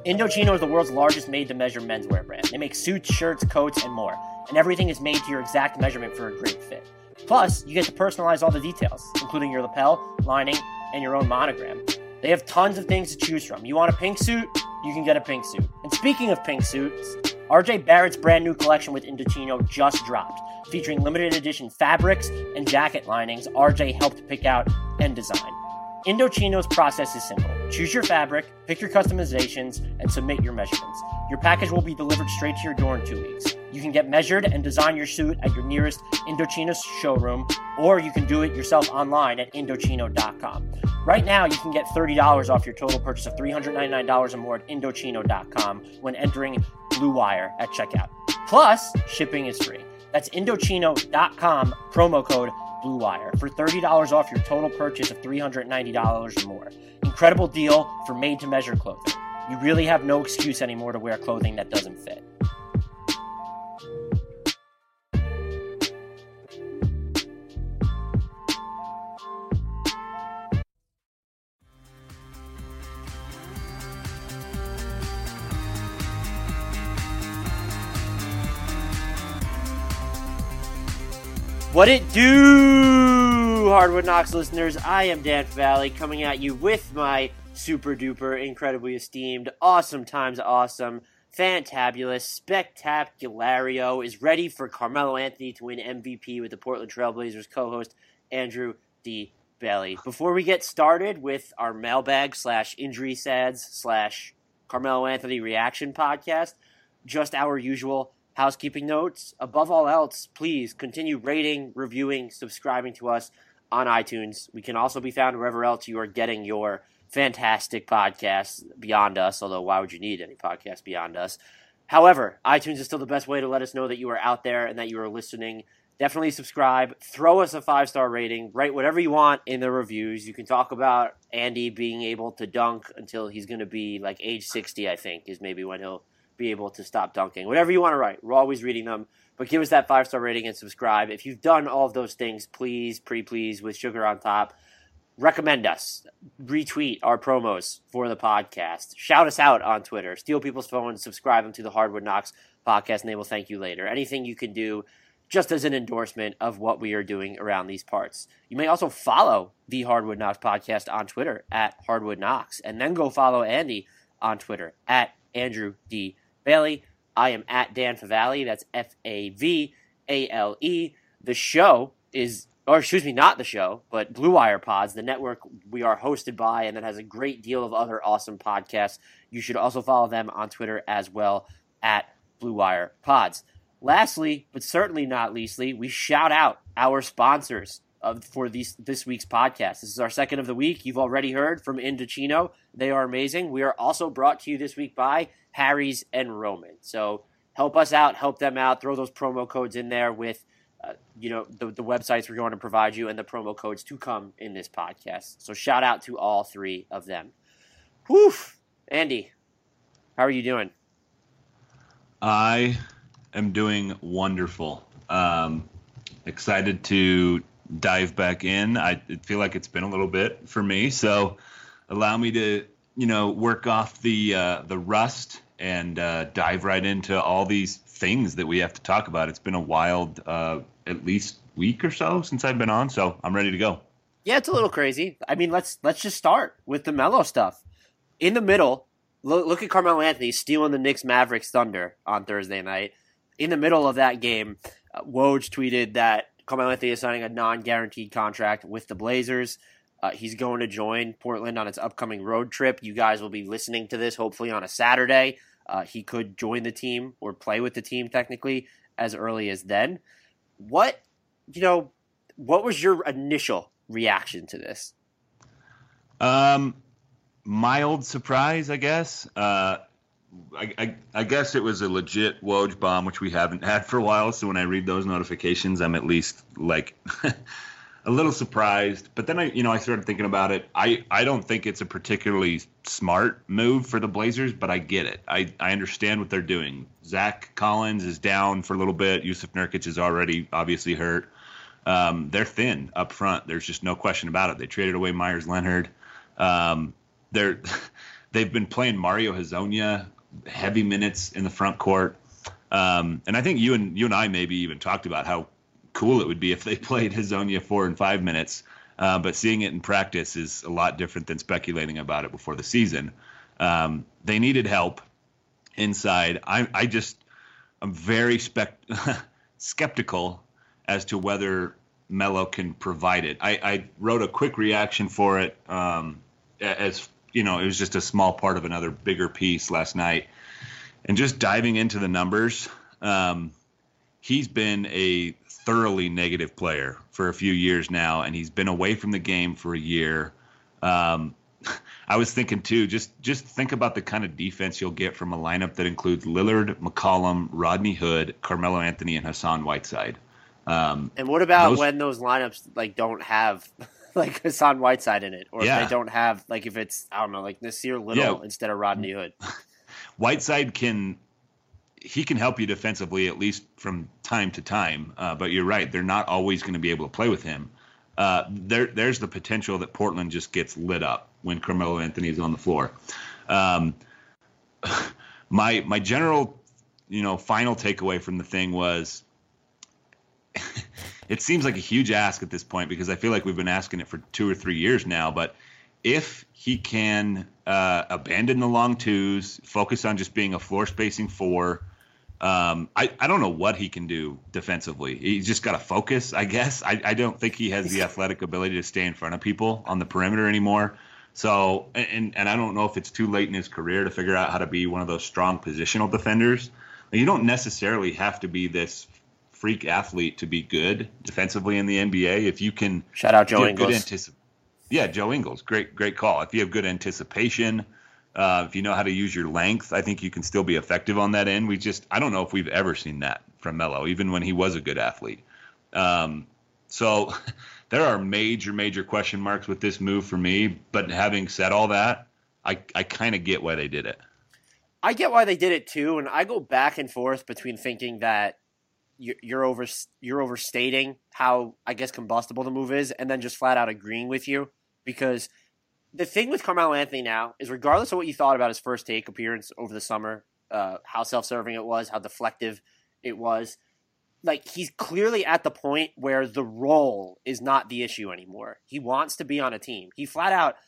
Indochino is the world's largest made-to-measure menswear brand. They make suits, shirts, coats, and more. And everything is made to your exact measurement for a great fit. Plus, you get to personalize all the details, including your lapel, lining, and your own monogram. They have tons of things to choose from. You want a pink suit? You can get a pink suit. And speaking of pink suits, RJ Barrett's brand new collection with Indochino just dropped, featuring limited edition fabrics and jacket linings RJ helped pick out and design. Indochino's process is simple. Choose your fabric, pick your customizations, and submit your measurements. Your package will be delivered straight to your door in 2 weeks. You can get measured and design your suit at your nearest Indochino showroom, or you can do it yourself online at Indochino.com. Right now, you can get $30 off your total purchase of $399 or more at Indochino.com when entering Blue Wire at checkout. Plus, shipping is free. That's Indochino.com, promo code Blue Wire for $30 off your total purchase of $390 or more. Incredible deal for made-to-measure clothing. You really have no excuse anymore to wear clothing that doesn't fit. What it do, Hardwood Knocks listeners? I am Dan Valley coming at you with my super duper, incredibly esteemed, awesome times awesome, fantabulous, spectaculario is ready for Carmelo Anthony to win MVP with the Portland Trailblazers co-host Andrew D. Bailey. Before we get started with our mailbag / injury sads / Carmelo Anthony reaction podcast, just our usual housekeeping notes. Above all else, please continue rating, reviewing, subscribing to us on iTunes. We can also be found wherever else you are getting your fantastic podcasts beyond us, although why would you need any podcast beyond us? However, iTunes is still the best way to let us know that you are out there and that you are listening. Definitely subscribe. Throw us a 5-star rating. Write whatever you want in the reviews. You can talk about Andy being able to dunk until he's going to be like age 60, I think, is maybe when he'll be able to stop dunking. Whatever you want to write, we're always reading them, but give us that 5-star rating and subscribe. If you've done all of those things, please, pretty please, with sugar on top, recommend us, retweet our promos for the podcast, shout us out on Twitter, steal people's phones, subscribe them to the Hardwood Knocks podcast, and they will thank you later. Anything you can do just as an endorsement of what we are doing around these parts. You may also follow the Hardwood Knocks podcast on Twitter at Hardwood Knocks, and then go follow Andy on Twitter at Andrew D. Bailey. I am at Dan Favale. That's Favale. The show is, or excuse me, not the show, but Blue Wire Pods, the network we are hosted by, and that has a great deal of other awesome podcasts. You should also follow them on Twitter as well at Blue Wire Pods. Lastly, but certainly not leastly, we shout out our sponsors for this week's podcast. This is our second of the week. You've already heard from Indochino. They are amazing. We are also brought to you this week by Harry's and Roman. So help us out, help them out. Throw those promo codes in there with, the websites we're going to provide you and the promo codes to come in this podcast. So shout out to all three of them. Whew. Andy, how are you doing? I am doing wonderful. Excited to dive back in. I feel like it's been a little bit for me, so allow me to work off the rust and dive right into all these things that we have to talk about. It's been a wild at least week or so since I've been on, so I'm ready to go. Yeah, it's a little crazy. I mean, let's just start with the Melo stuff. In the middle, look at Carmelo Anthony stealing the Knicks Mavericks thunder on Thursday night. In the middle of that game, Woj tweeted that Carmelo Anthony is signing a non-guaranteed contract with the Blazers. He's going to join Portland on its upcoming road trip. You guys will be listening to this hopefully on a Saturday. He could join the team or play with the team technically as early as then. What was your initial reaction to this? Mild surprise, I guess. I guess it was a legit Woj bomb, which we haven't had for a while. So when I read those notifications, I'm at least like a little surprised. But then I started thinking about it. I don't think it's a particularly smart move for the Blazers, but I get it. I understand what they're doing. Zach Collins is down for a little bit. Yusuf Nurkic is already obviously hurt. They're thin up front. There's just no question about it. They traded away Myers Leonard. They've been playing Mario Hezonja heavy minutes in the front court. And I think you and I maybe even talked about how cool it would be if they played Hezonja 4 and 5 minutes. But seeing it in practice is a lot different than speculating about it before the season. They needed help inside. I'm very skeptical as to whether Melo can provide it. I wrote a quick reaction for it, as you know, it was just a small part of another bigger piece last night. And just diving into the numbers, he's been a thoroughly negative player for a few years now, and he's been away from the game for a year. I was thinking too, just think about the kind of defense you'll get from a lineup that includes Lillard, McCollum, Rodney Hood, Carmelo Anthony, and Hassan Whiteside. And what about when those lineups like don't have like Hassan Whiteside in it, or if they don't have like if it's I don't know like Nasir Little instead of Rodney Hood? Whiteside can help you defensively at least from time to time, but you're right, they're not always going to be able to play with him. There's the potential that Portland just gets lit up when Carmelo Anthony is on the floor. My general, final takeaway from the thing was it seems like a huge ask at this point because I feel like we've been asking it for 2 or 3 years now. But if he can abandon the long twos, focus on just being a floor spacing 4. I don't know what he can do defensively. He's just got to focus, I guess. I don't think he has the athletic ability to stay in front of people on the perimeter anymore. So, and I don't know if it's too late in his career to figure out how to be one of those strong positional defenders. You don't necessarily have to be this freak athlete to be good defensively in the NBA. If you can shout out Joe Ingles. Joe Ingles, great call. If you have good anticipation, if you know how to use your length, I think you can still be effective on that end. I don't know if we've ever seen that from Melo, even when he was a good athlete. So there are major question marks with this move for me. But having said all that, I kind of get why they did it. I get why they did it too, and I go back and forth between thinking that you're overstating how, I guess, combustible the move is, and then just flat out agreeing with you. Because the thing with Carmelo Anthony now is, regardless of what you thought about his first take appearance over the summer, how self-serving it was, how deflective it was, like, he's clearly at the point where the role is not the issue anymore. He wants to be on a team. He flat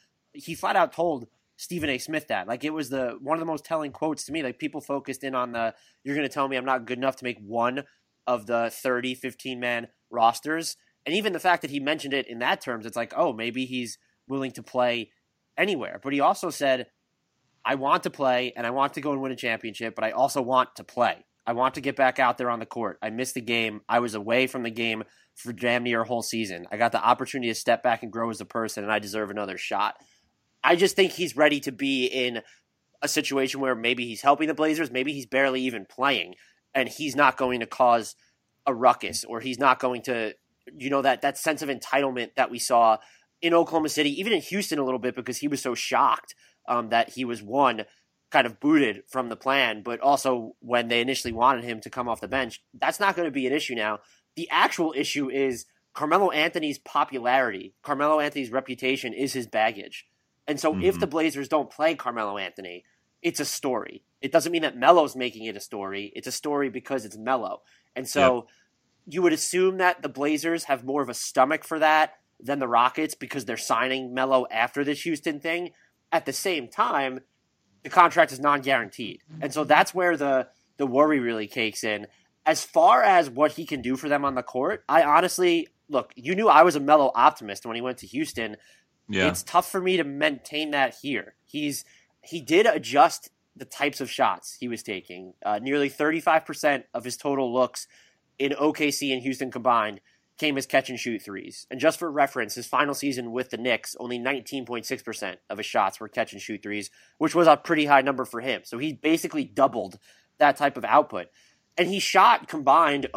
out told Stephen A. Smith that. Like, it was one of the most telling quotes to me. Like, people focused in on you're going to tell me I'm not good enough to make one of the 30, 15-man rosters. And even the fact that he mentioned it in that terms, it's like, oh, maybe he's willing to play anywhere. But he also said, I want to play and I want to go and win a championship, but I also want to play. I want to get back out there on the court. I missed the game. I was away from the game for damn near a whole season. I got the opportunity to step back and grow as a person, and I deserve another shot. I just think he's ready to be in a situation where maybe he's helping the Blazers, maybe he's barely even playing, and he's not going to cause a ruckus, or he's not going to, that sense of entitlement that we saw in Oklahoma City, even in Houston a little bit, because he was so shocked that he was kind of booted from the plan, but also when they initially wanted him to come off the bench. That's not going to be an issue now. The actual issue is Carmelo Anthony's popularity. Carmelo Anthony's reputation is his baggage. And so if the Blazers don't play Carmelo Anthony, it's a story. It doesn't mean that Melo's making it a story. It's a story because it's Melo. And so you would assume that the Blazers have more of a stomach for that than the Rockets because they're signing Melo after this Houston thing. At the same time, the contract is non-guaranteed. And so that's where the worry really cakes in. As far as what he can do for them on the court, I honestly, look, you knew I was a Melo optimist when he went to Houston. Yeah. It's tough for me to maintain that here. He did adjust the types of shots he was taking. Nearly 35% of his total looks in OKC and Houston combined came as catch-and-shoot threes. And just for reference, his final season with the Knicks, only 19.6% of his shots were catch-and-shoot threes, which was a pretty high number for him. So he basically doubled that type of output. And he shot combined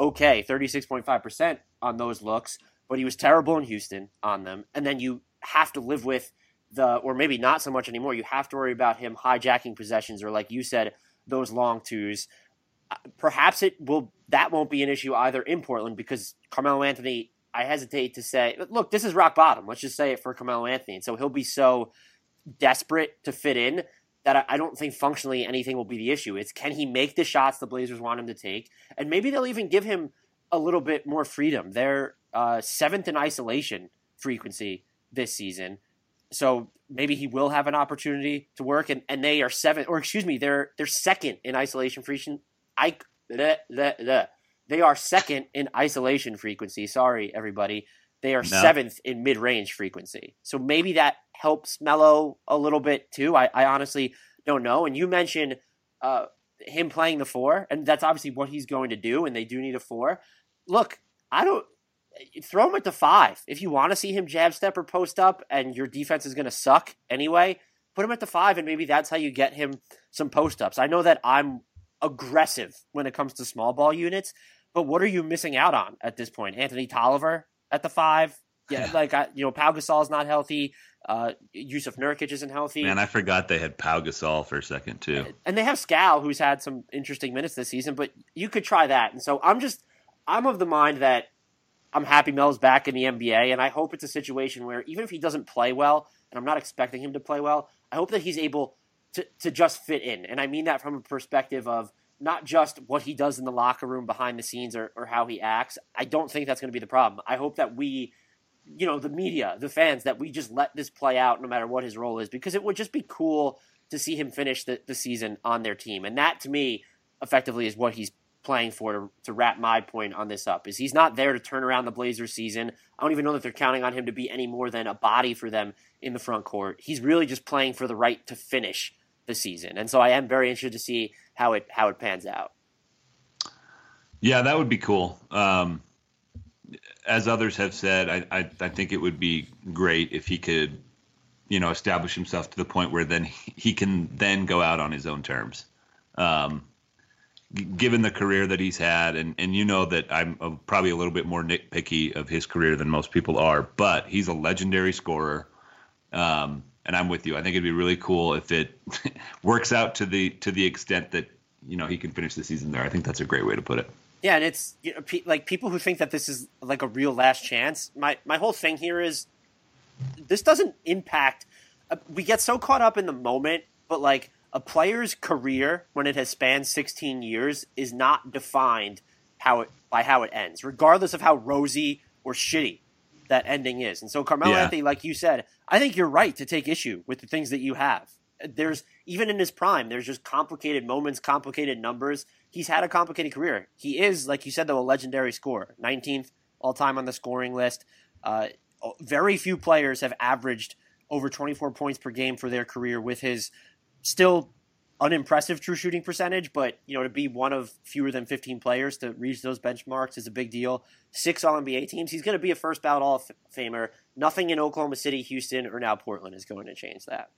36.5% on those looks, but he was terrible in Houston on them. And then you have to live with or maybe not so much anymore, you have to worry about him hijacking possessions, or like you said, those long twos. Perhaps that won't be an issue either in Portland, because Carmelo Anthony, I hesitate to say, look, this is rock bottom. Let's just say it for Carmelo Anthony. And so he'll be so desperate to fit in that I don't think functionally anything will be the issue. It's can he make the shots the Blazers want him to take? And maybe they'll even give him a little bit more freedom. They're 7th in isolation frequency this season. So maybe he will have an opportunity to work, and they are 7th, or excuse me, they're 2nd in isolation frequency. They are 2nd in isolation frequency. Sorry, everybody. They are 7th in mid-range frequency. So maybe that helps Melo a little bit too. I honestly don't know. And you mentioned him playing the 4, and that's obviously what he's going to do, and they do need a 4. Look, throw him at the 5. If you want to see him jab step or post up and your defense is going to suck anyway, put him at the 5, and maybe that's how you get him some post ups. I know that I'm aggressive when it comes to small ball units, but what are you missing out on at this point? Anthony Tolliver at the 5? Yeah, Pau Gasol's not healthy. Yusuf Nurkic isn't healthy. Man, I forgot they had Pau Gasol for a second too. And they have Scal, who's had some interesting minutes this season, but you could try that. And so I'm of the mind that I'm happy Melo's back in the NBA, and I hope it's a situation where even if he doesn't play well, and I'm not expecting him to play well, I hope that he's able to just fit in. And I mean that from a perspective of not just what he does in the locker room behind the scenes or how he acts. I don't think that's going to be the problem. I hope that we, the media, the fans, that we just let this play out no matter what his role is, because it would just be cool to see him finish the season on their team. And that, to me, effectively is what he's playing for, to wrap my point on this up, is he's not there to turn around the Blazers season. I don't even know that they're counting on him to be any more than a body for them in the front court. He's really just playing for the right to finish the season. And so I am very interested to see how it pans out. Yeah, that would be cool. As others have said, I think it would be great if he could, establish himself to the point where then he can then go out on his own terms. Given the career that he's had, and that I'm probably a little bit more nitpicky of his career than most people are, but he's a legendary scorer. And I'm with you. I think it'd be really cool if it works out to the extent that, he can finish the season there. I think that's a great way to put it. Yeah, and it's like people who think that this is like a real last chance. My whole thing here is this doesn't impact. We get so caught up in the moment, but like a player's career when it has spanned 16 years is not defined by how it ends, regardless of how rosy or shitty that ending is. And so Carmelo Anthony, like you said, I think you're right to take issue with the things that you have. There's, even in his prime, there's just complicated moments, complicated numbers. He's had a complicated career. He is, like you said, though, a legendary scorer. 19th all-time on the scoring list. Very few players have averaged over 24 points per game for their career with his still unimpressive true shooting percentage, but to be one of fewer than 15 players to reach those benchmarks is a big deal. 6 All-NBA teams. He's going to be a first ballot All-Famer. Nothing in Oklahoma City, Houston, or now Portland is going to change that.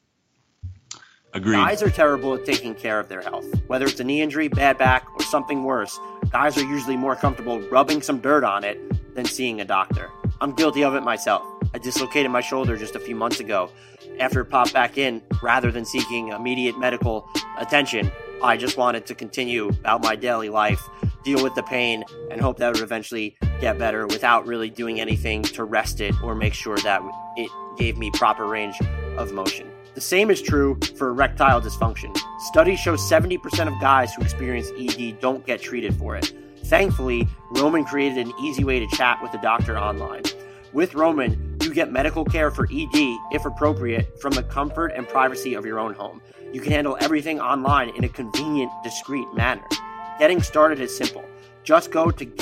Agreed. Guys are terrible at taking care of their health. Whether it's a knee injury, bad back, or something worse, guys are usually more comfortable rubbing some dirt on it than seeing a doctor. I'm guilty of it myself. I dislocated my shoulder just a few months ago. After it popped back in, rather than seeking immediate medical attention, I just wanted to continue about my daily life, deal with the pain, and hope that it would eventually get better without really doing anything to rest it or make sure that it gave me proper range of motion. The same is true for erectile dysfunction. Studies show 70% of guys who experience ED don't get treated for it. Thankfully, Roman created an easy way to chat with a doctor online. With Roman, you get medical care for ED, if appropriate, from the comfort and privacy of your own home. You can handle everything online in a convenient, discreet manner. Getting started is simple. Just go to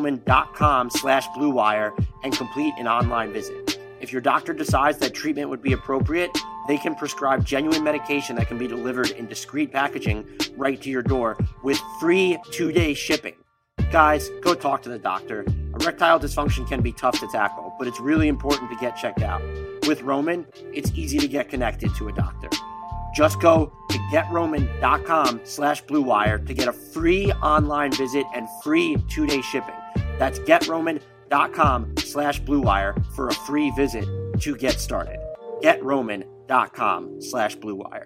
getroman.com/bluewire and complete an online visit. If your doctor decides that treatment would be appropriate, they can prescribe genuine medication that can be delivered in discreet packaging right to your door with free 2-day shipping. Guys, go talk to the doctor. Erectile dysfunction can be tough to tackle, but it's really important to get checked out. With Roman, it's easy to get connected to a doctor. Just go to getroman.com/bluewire to get a free online visit and free 2-day shipping. That's getroman.com/bluewire for a free visit to get started. getroman.com/bluewire.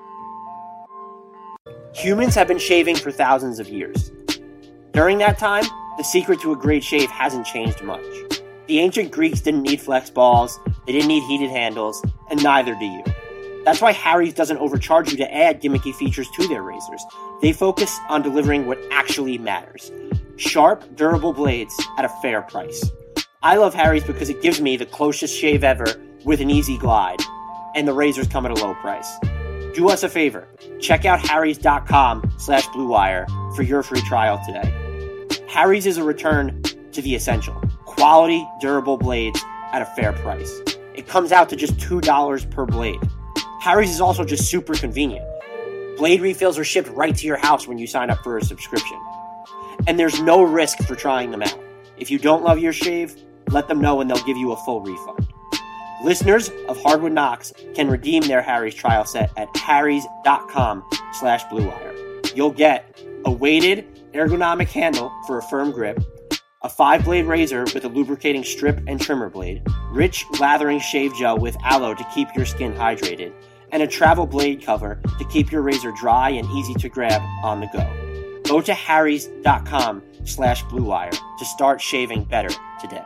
Humans have been shaving for thousands of years. During that time, the secret to a great shave hasn't changed much. The ancient Greeks didn't need flex balls, they didn't need heated handles, and neither do you. That's why Harry's doesn't overcharge you to add gimmicky features to their razors. They focus on delivering what actually matters. Sharp, durable blades at a fair price. I love Harry's because it gives me the closest shave ever with an easy glide, and the razors come at a low price. Do us a favor. Check out harrys.com/bluewire for your free trial today. Harry's is a return to the essential. Quality, durable blades at a fair price. It comes out to just $2 per blade. Harry's is also just super convenient. Blade refills are shipped right to your house when you sign up for a subscription. And there's no risk for trying them out. If you don't love your shave, let them know and they'll give you a full refund. Listeners of Hardwood Knocks can redeem their Harry's trial set at harrys.com/bluewire. You'll get a weighted ergonomic handle for a firm grip, a 5-blade razor with a lubricating strip and trimmer blade, rich lathering shave gel with aloe to keep your skin hydrated, and a travel blade cover to keep your razor dry and easy to grab on the go. Go to harrys.com/bluewire to start shaving better today.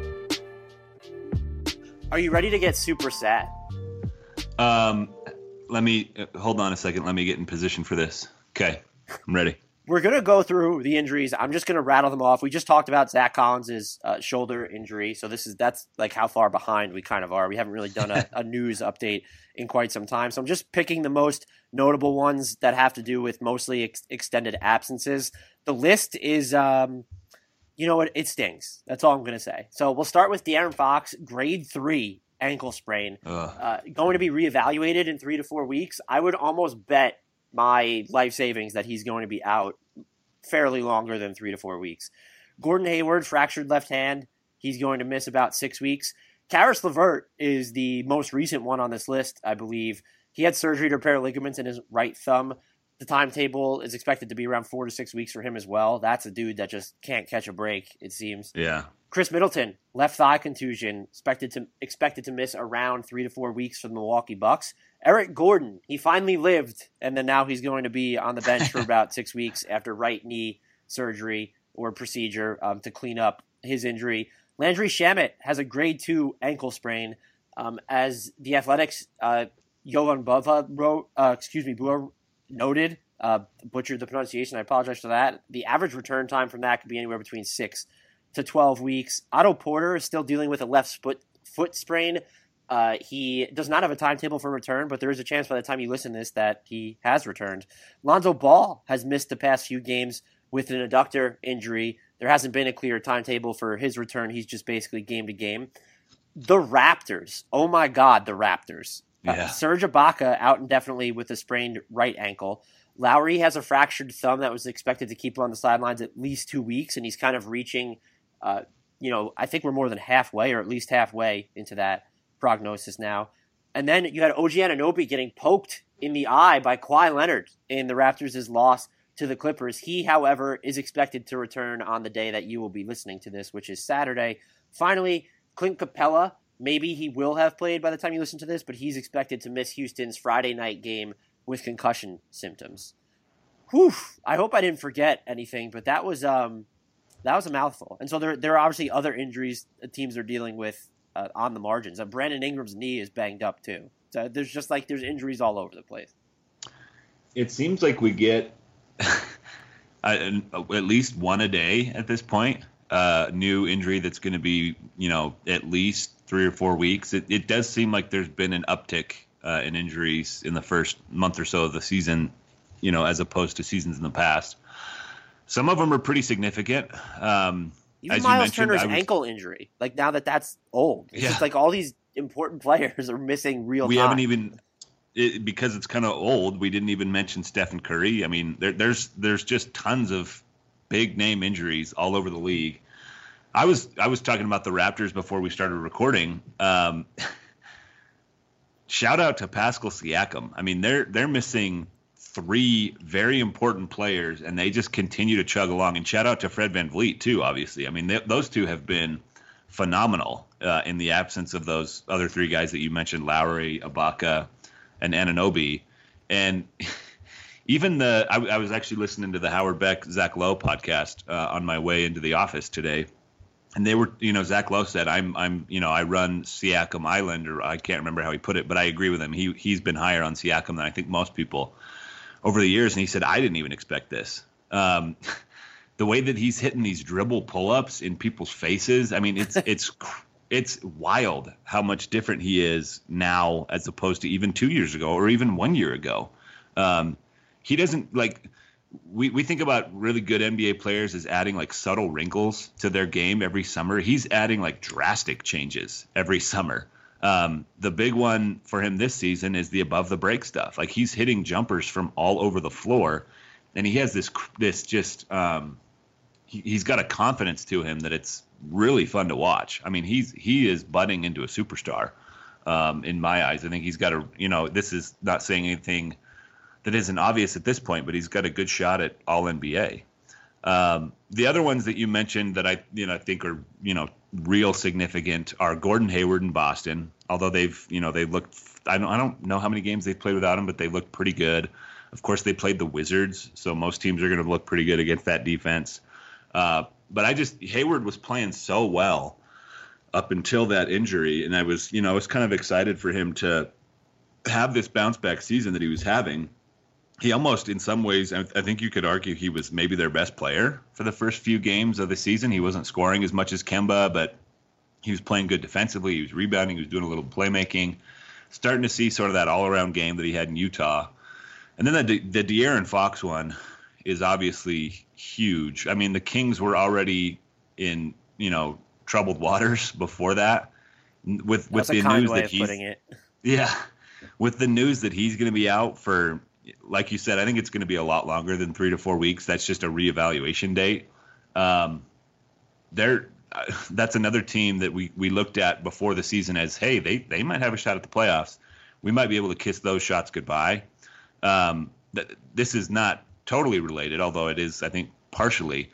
Are you ready to get super sad? Let me hold on a second. Let me get in position for this. Okay, I'm ready. We're going to go through the injuries. I'm just going to rattle them off. We just talked about Zach Collins' shoulder injury. So that's like how far behind we kind of are. We haven't really done a news update in quite some time. So I'm just picking the most notable ones that have to do with mostly extended absences. The list is, you know what? It stings. That's all I'm going to say. So we'll start with De'Aaron Fox, grade 3 ankle sprain, going to be reevaluated in 3 to 4 weeks. I would almost bet my life savings that he's going to be out fairly longer than 3 to 4 weeks. Gordon Hayward, fractured left hand. He's going to miss about 6 weeks. Karis LeVert is the most recent one on this list, I believe. He had surgery to repair ligaments in his right thumb. The timetable is expected to be around 4 to 6 weeks for him as well. That's a dude that just can't catch a break, it seems. Yeah. Chris Middleton, left thigh contusion, expected to miss around 3 to 4 weeks for the Milwaukee Bucks. Eric Gordon, he finally lived, and then now he's going to be on the bench for about 6 weeks after right knee surgery or procedure to clean up his injury. Landry Shamet has a grade 2 ankle sprain. As the Athletics, Jovan Bua noted, butchered the pronunciation. I apologize for that. The average return time from that could be anywhere between 6 to 12 weeks. Otto Porter is still dealing with a left foot sprain. He does not have a timetable for return, but there is a chance by the time you listen to this that he has returned. Lonzo Ball has missed the past few games with an adductor injury. There hasn't been a clear timetable for his return. He's just basically game to game. The Raptors. Oh my God, the Raptors. Yeah. Serge Ibaka out indefinitely with a sprained right ankle. Lowry has a fractured thumb that was expected to keep him on the sidelines at least 2 weeks, and he's kind of reaching, I think we're more than halfway or at least halfway into that prognosis now. And then you had OG Anunoby getting poked in the eye by Kawhi Leonard in the Raptors' loss to the Clippers. He, however, is expected to return on the day that you will be listening to this, which is Saturday. Finally, Clint Capella, maybe he will have played by the time you listen to this, but he's expected to miss Houston's Friday night game with concussion symptoms. Whew, I hope I didn't forget anything, but that was a mouthful. And so there are obviously other injuries teams are dealing with on the margins. Brandon Ingram's knee is banged up too. So there's injuries all over the place. It seems like we get at least one a day at this point. New injury that's going to be, at least 3 or 4 weeks. It does seem like there's been an uptick in injuries in the first month or so of the season, as opposed to seasons in the past. Some of them are pretty significant. Even Miles Turner's ankle injury, like now that's old. It's just like all these important players are missing real time. We haven't even, because it's kind of old, we didn't even mention Stephen Curry. I mean, there's just tons of big name injuries all over the league. I was talking about the Raptors before we started recording. Shout out to Pascal Siakam. I mean, they're missing 3 very important players, and they just continue to chug along. And shout out to Fred VanVleet too, obviously. I mean, those two have been phenomenal in the absence of those other 3 guys that you mentioned, Lowry, Ibaka, and Anunoby. And even I was actually listening to the Howard Beck, Zach Lowe podcast on my way into the office today. And they were, Zach Lowe said, I run Siakam Island, or I can't remember how he put it, but I agree with him. He's been higher on Siakam than I think most people over the years. And he said, I didn't even expect this. The way that he's hitting these dribble pull-ups in people's faces, I mean, it's wild how much different he is now as opposed to even 2 years ago or even 1 year ago. He doesn't we think about really good NBA players as adding like subtle wrinkles to their game every summer. He's adding like drastic changes every summer. The big one for him this season is the above the break stuff. Like he's hitting jumpers from all over the floor, and he has this he's got a confidence to him that it's really fun to watch. I mean, he is budding into a superstar in my eyes. I think he's got this is not saying anything that isn't obvious at this point, but he's got a good shot at all NBA. The other ones that you mentioned that I think are, real significant are Gordon Hayward in Boston. Although they looked, I don't know how many games they've played without him, but they looked pretty good. Of course, they played the Wizards, so most teams are going to look pretty good against that defense. But Hayward was playing so well up until that injury, and I was kind of excited for him to have this bounce back season that he was having. He almost, in some ways, I think you could argue he was maybe their best player for the first few games of the season. He wasn't scoring as much as Kemba, but he was playing good defensively. He was rebounding. He was doing a little playmaking. Starting to see sort of that all-around game that he had in Utah. And then the De'Aaron Fox one is obviously huge. I mean, the Kings were already in, troubled waters before that. With the news that he's yeah, with the news that he's going to be out for, like you said, I think it's going to be a lot longer than 3 to 4 weeks. That's just a reevaluation date. That's another team that we looked at before the season as, hey, they might have a shot at the playoffs. We might be able to kiss those shots goodbye. This is not totally related, although it is, I think, partially.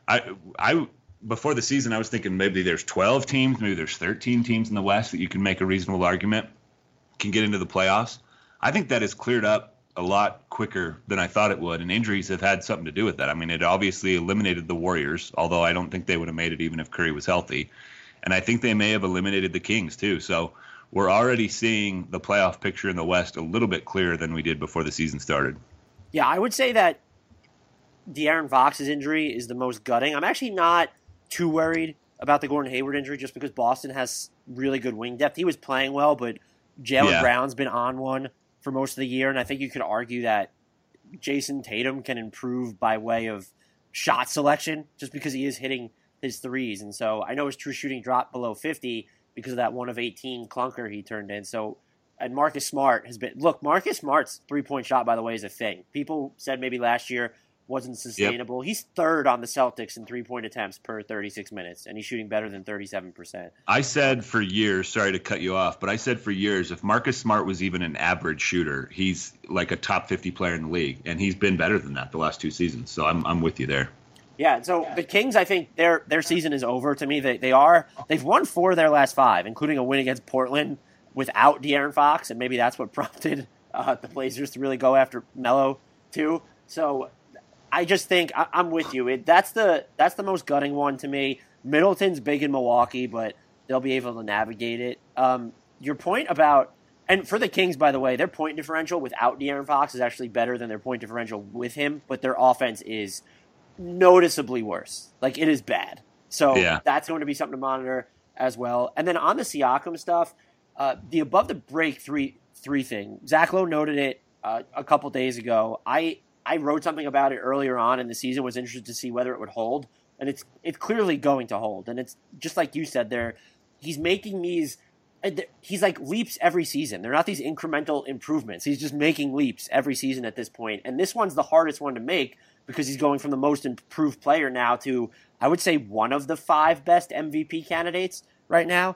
I before the season, I was thinking maybe there's 12 teams, maybe there's 13 teams in the West that you can make a reasonable argument can get into the playoffs. I think that has cleared up a lot quicker than I thought it would, and injuries have had something to do with that. I mean, it obviously eliminated the Warriors, although I don't think they would have made it even if Curry was healthy. And I think they may have eliminated the Kings too. So we're already seeing the playoff picture in the West a little bit clearer than we did before the season started. Yeah, I would say that De'Aaron Fox's injury is the most gutting. I'm actually not too worried about the Gordon Hayward injury just because Boston has really good wing depth. He was playing well, but Jaylen Brown's been on one for most of the year, and I think you could argue that Jason Tatum can improve by way of shot selection just because he is hitting his threes. And so I know his true shooting dropped below 50 because of that 1 of 18 clunker he turned in. So, and Marcus Smart has been, look, Marcus Smart's three-point shot, by the way, is a thing. People said maybe last year wasn't sustainable. Yep. He's third on the Celtics in three-point attempts per 36 minutes, and he's shooting better than 37%. I said for years, sorry to cut you off, but I said for years, if Marcus Smart was even an average shooter, he's like a top 50 player in the league, and he's been better than that the last 2 seasons. So I'm with you there. Yeah, so the Kings, I think their season is over to me. They've won 4 of their last 5, including a win against Portland without De'Aaron Fox, and maybe that's what prompted the Blazers to really go after Melo too. So I just think I'm with you. That's the most gutting one to me. Middleton's big in Milwaukee, but they'll be able to navigate it. Your point about, and for the Kings, by the way, their point differential without De'Aaron Fox is actually better than their point differential with him, but their offense is noticeably worse. Like, it is bad. So That's going to be something to monitor as well. And then on the Siakam stuff, the above the break three thing, Zach Lowe noted it a couple days ago. I wrote something about it earlier on in the season, was interested to see whether it would hold, and it's clearly going to hold. And it's just like you said there, he's making these, he's like leaps every season. They're not these incremental improvements. He's just making leaps every season at this point. And this one's the hardest one to make because he's going from the most improved player now to, I would say, one of the 5 best MVP candidates right now.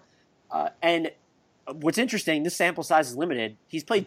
And what's interesting, this sample size is limited. He's played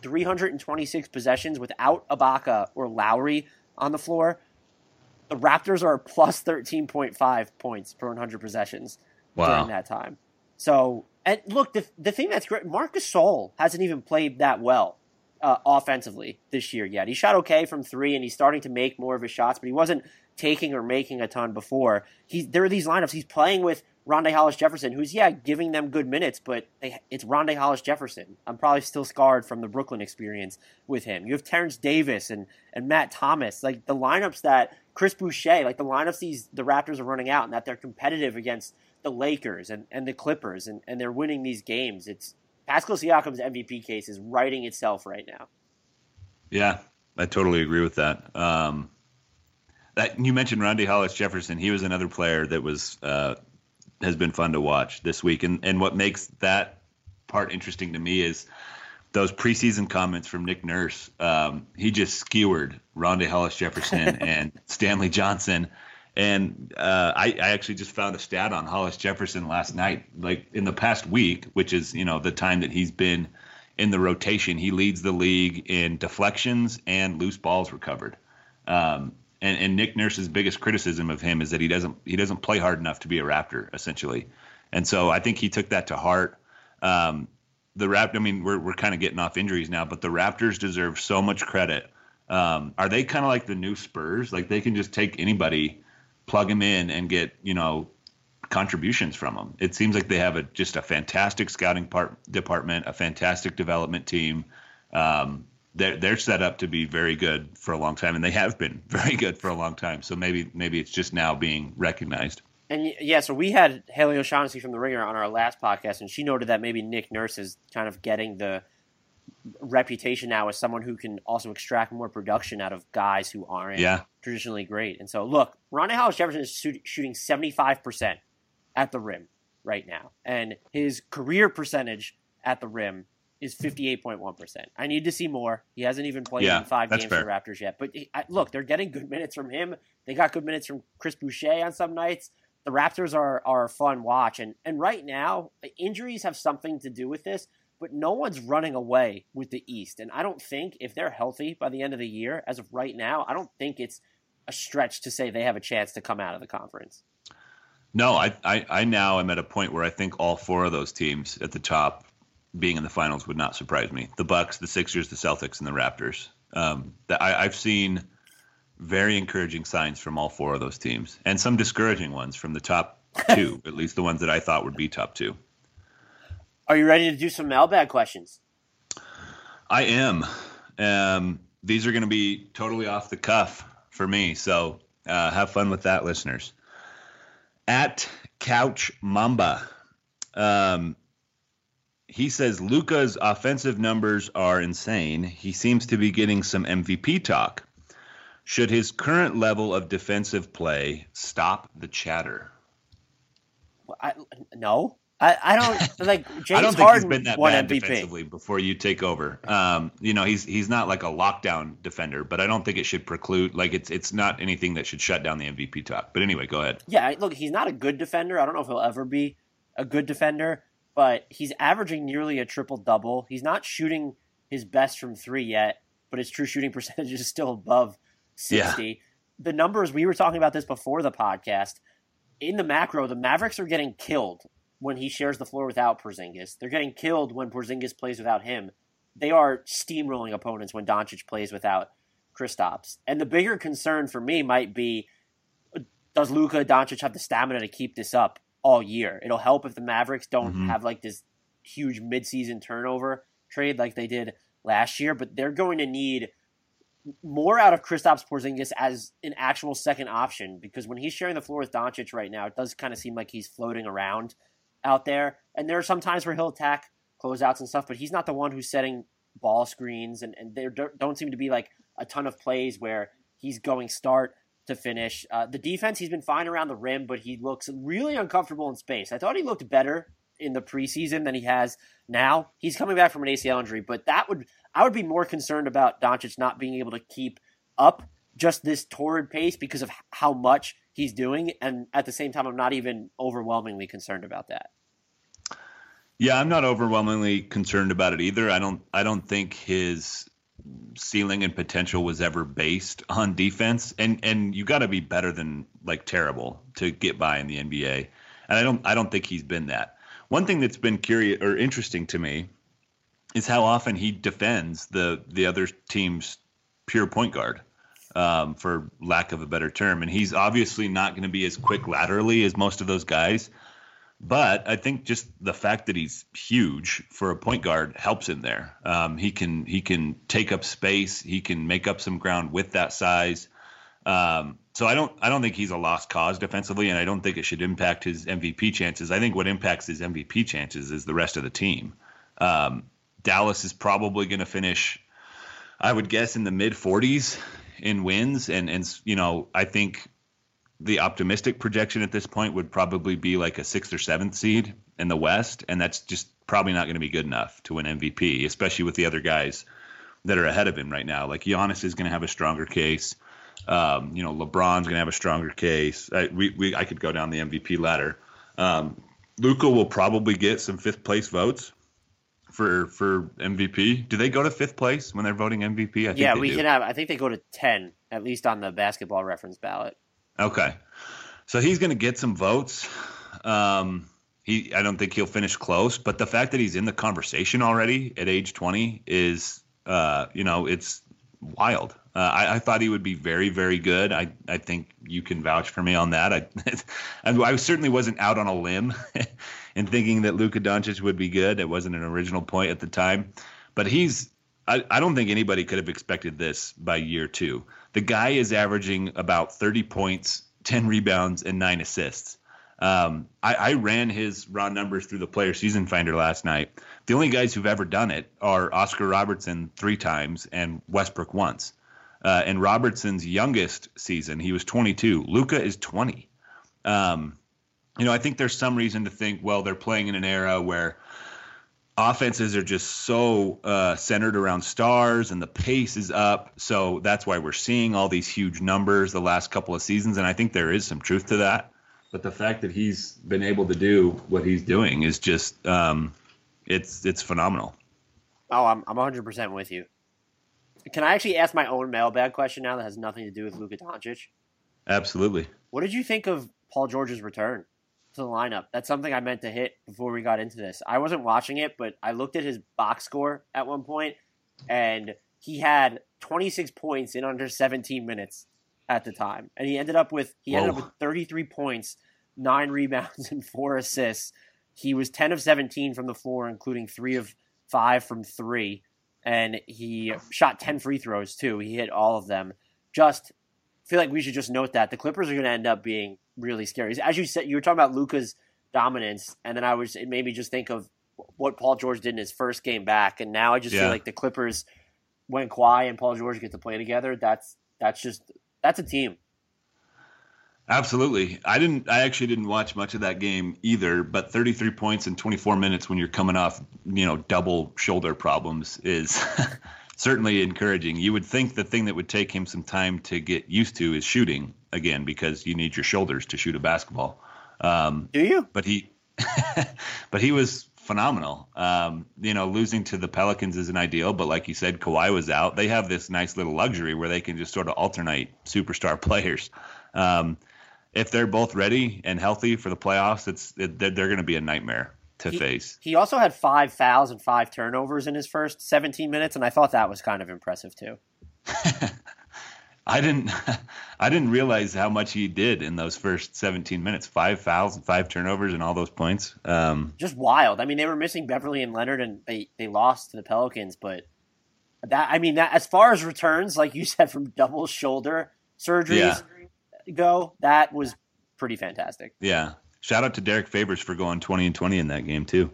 326 possessions without Ibaka or Lowry on the floor. The Raptors are plus 13.5 points per 100 possessions during that time. So, and look, the thing that's great, Marc Gasol hasn't even played that well offensively this year yet. He shot okay from 3, and he's starting to make more of his shots, but he wasn't taking or making a ton before. There are these lineups. He's playing with Rondae Hollis-Jefferson, who's, giving them good minutes, but it's Rondae Hollis-Jefferson. I'm probably still scarred from the Brooklyn experience with him. You have Terrence Davis and Matt Thomas. Like, the lineups that Chris Boucher, like the lineups the Raptors are running out and that they're competitive against the Lakers and the Clippers and they're winning these games. It's Pascal Siakam's MVP case is writing itself right now. Yeah, I totally agree with that. That you mentioned Rondae Hollis-Jefferson. He was another player that was has been fun to watch this week. And what makes that part interesting to me is those preseason comments from Nick Nurse. He just skewered Rondae Hollis-Jefferson and Stanley Johnson. And I actually just found a stat on Hollis-Jefferson last night. Like in the past week, which is, the time that he's been in the rotation, he leads the league in deflections and loose balls recovered. And Nick Nurse's biggest criticism of him is that he doesn't play hard enough to be a Raptor, essentially. And so I think he took that to heart. The Raptors, I mean, we're kind of getting off injuries now, but the Raptors deserve so much credit. Are they kind of like the new Spurs? Like they can just take anybody, plug them in, and get contributions from them. It seems like they have just a fantastic scouting department, a fantastic development team. They're set up to be very good for a long time, and they have been very good for a long time. So maybe it's just now being recognized. And so we had Haley O'Shaughnessy from The Ringer on our last podcast, and she noted that maybe Nick Nurse is kind of getting the reputation now as someone who can also extract more production out of guys who aren't traditionally great. And so, look, Rondae Hollis-Jefferson is shooting 75% at the rim right now, and his career percentage at the rim is 58.1%. I need to see more. He hasn't even played in 5 games for the Raptors yet. But look, they're getting good minutes from him. They got good minutes from Chris Boucher on some nights. The Raptors are a fun watch. And right now, injuries have something to do with this, but no one's running away with the East. And I don't think if they're healthy by the end of the year, as of right now, I don't think it's a stretch to say they have a chance to come out of the conference. No, I now am at a point where I think all 4 of those teams at the top being in the finals would not surprise me. The Bucks, the Sixers, the Celtics, and the Raptors. I've seen very encouraging signs from all 4 of those teams, and some discouraging ones from the top 2, at least the ones that I thought would be top 2. Are you ready to do some mailbag questions? I am. These are going to be totally off the cuff for me, so have fun with that, listeners. At Couch Mamba. He says Luka's offensive numbers are insane. He seems to be getting some MVP talk. Should his current level of defensive play stop the chatter? No. I don't like James I don't think Harden he's been that won bad MVP. defensively before you take over. He's not like a lockdown defender, but I don't think it should preclude. Like it's not anything that should shut down the MVP talk. But anyway, go ahead. Yeah, look, he's not a good defender. I don't know if he'll ever be a good defender, but he's averaging nearly a triple-double. He's not shooting his best from 3 yet, but his true shooting percentage is still above 60. Yeah. The numbers, we were talking about this before the podcast. In the macro, the Mavericks are getting killed when he shares the floor without Porzingis. They're getting killed when Porzingis plays without him. They are steamrolling opponents when Doncic plays without Kristaps. And the bigger concern for me might be, does Luka Doncic have the stamina to keep this up all year? It'll help if the Mavericks don't have like this huge midseason turnover trade like they did last year, but they're going to need more out of Kristaps Porzingis as an actual second option, because when he's sharing the floor with Doncic right now, it does kind of seem like he's floating around out there. And there are some times where he'll attack closeouts and stuff, but he's not the one who's setting ball screens, and there don't seem to be like a ton of plays where he's going start to finish. The defense, he's been fine around the rim, but he looks really uncomfortable in space. I thought he looked better in the preseason than he has now. He's coming back from an ACL injury, but I would be more concerned about Doncic not being able to keep up just this torrid pace because of how much he's doing, and at the same time, I'm not even overwhelmingly concerned about that. Yeah, I'm not overwhelmingly concerned about it either. I don't think his ceiling and potential was ever based on defense, and you got to be better than like terrible to get by in the NBA, and I don't think he's been that. One thing that's been curious or interesting to me is how often he defends the other team's pure point guard, for lack of a better term. And he's obviously not going to be as quick laterally as most of those guys. But I think just the fact that he's huge for a point guard helps him there. He can take up space. He can make up some ground with that size. So I don't think he's a lost cause defensively, and I don't think it should impact his MVP chances. I think what impacts his MVP chances is the rest of the team. Dallas is probably going to finish, I would guess, in the mid 40s in wins, and I think the optimistic projection at this point would probably be like a 6th or 7th seed in the West, and that's just probably not going to be good enough to win MVP, especially with the other guys that are ahead of him right now. Like Giannis is going to have a stronger case. LeBron's going to have a stronger case. I could go down the MVP ladder. Luka will probably get some 5th place votes for MVP. Do they go to 5th place when they're voting MVP? I think they go to 10, at least on the Basketball Reference ballot. Okay. So he's going to get some votes. I don't think he'll finish close, but the fact that he's in the conversation already at age 20 is, it's wild. I thought he would be very, very good. I think you can vouch for me on that. I certainly wasn't out on a limb in thinking that Luka Doncic would be good. It wasn't an original point at the time, but I don't think anybody could have expected this by year 2. The guy is averaging about 30 points, 10 rebounds, and 9 assists. I ran his raw numbers through the Player Season Finder last night. The only guys who've ever done it are Oscar Robertson 3 times and Westbrook once. In Robertson's youngest season, he was 22. Luka is 20. I think there's some reason to think, well, they're playing in an era where offenses are just so centered around stars and the pace is up. So that's why we're seeing all these huge numbers the last couple of seasons. And I think there is some truth to that. But the fact that he's been able to do what he's doing is just it's phenomenal. Oh, I'm 100% with you. Can I actually ask my own mailbag question now that has nothing to do with Luka Doncic? Absolutely. What did you think of Paul George's return to the lineup? That's something I meant to hit before we got into this. I wasn't watching it, but I looked at his box score at one point, and he had 26 points in under 17 minutes at the time. And he ended up with 33 points, 9 rebounds, and 4 assists. He was 10 of 17 from the floor, including 3 of 5 from 3. And he shot 10 free throws, too. He hit all of them. Just feel like we should just note that. The Clippers are going to end up being really scary. As you said, you were talking about Luka's dominance, and then it made me just think of what Paul George did in his first game back. And now I just feel like the Clippers, when Kawhi and Paul George get to play together, that's a team. Absolutely. I actually didn't watch much of that game either, but 33 points in 24 minutes when you're coming off, double shoulder problems is certainly encouraging. You would think the thing that would take him some time to get used to is shooting again, because you need your shoulders to shoot a basketball. Do you? But he was phenomenal. Losing to the Pelicans isn't ideal, but like you said, Kawhi was out. They have this nice little luxury where they can just sort of alternate superstar players. If they're both ready and healthy for the playoffs, they're going to be a nightmare to face. He also had 5 fouls and 5 turnovers in his first 17 minutes, and I thought that was kind of impressive too. I didn't realize how much he did in those first 17 minutes. 5 fouls and 5 turnovers and all those points. Just wild. I mean, they were missing Beverly and Leonard, and they lost to the Pelicans. But that as far as returns, like you said, from double shoulder surgeries go, that was pretty fantastic. Yeah. Shout out to Derek Favors for going 20-20 in that game too.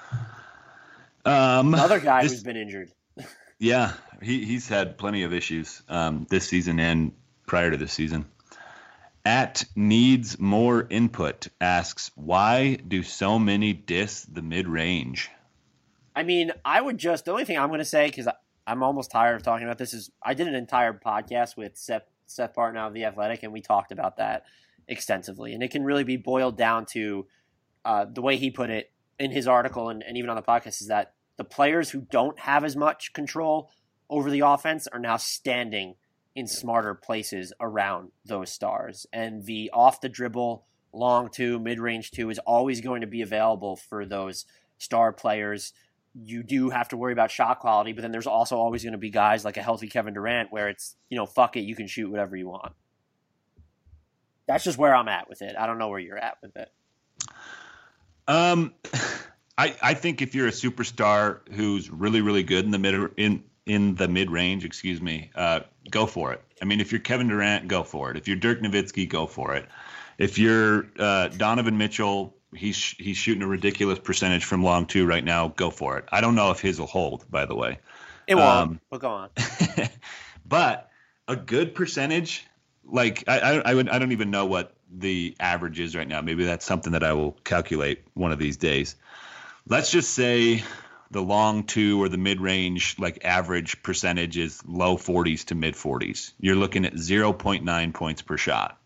Another guy who's been injured. Yeah, he's had plenty of issues this season and prior to this season. At Needs More Input asks, why do so many diss the mid-range? I mean, the only thing I'm going to say, because I'm almost tired of talking about this, is I did an entire podcast with Seth Barton of The Athletic, and we talked about that extensively. And it can really be boiled down to the way he put it in his article and even on the podcast, is that the players who don't have as much control over the offense are now standing in smarter places around those stars. And the off-the-dribble, long two, mid-range two is always going to be available for those star players. You do have to worry about shot quality, but then there's also always going to be guys like a healthy Kevin Durant where it's, fuck it, you can shoot whatever you want. That's just where I'm at with it. I don't know where you're at with it. Um, I think if you're a superstar who's really, really good in the mid range, excuse me, go for it. I mean, if you're Kevin Durant, go for it. If you're Dirk Nowitzki, go for it. If you're Donovan Mitchell, he's shooting a ridiculous percentage from long two right now. Go for it. I don't know if his will hold, by the way. It won't. But go on. But a good percentage, like I don't even know what the average is right now. Maybe that's something that I will calculate one of these days. Let's just say the long two or the mid-range, like average percentage is low 40s to mid 40s. You're looking at 0.9 points per shot.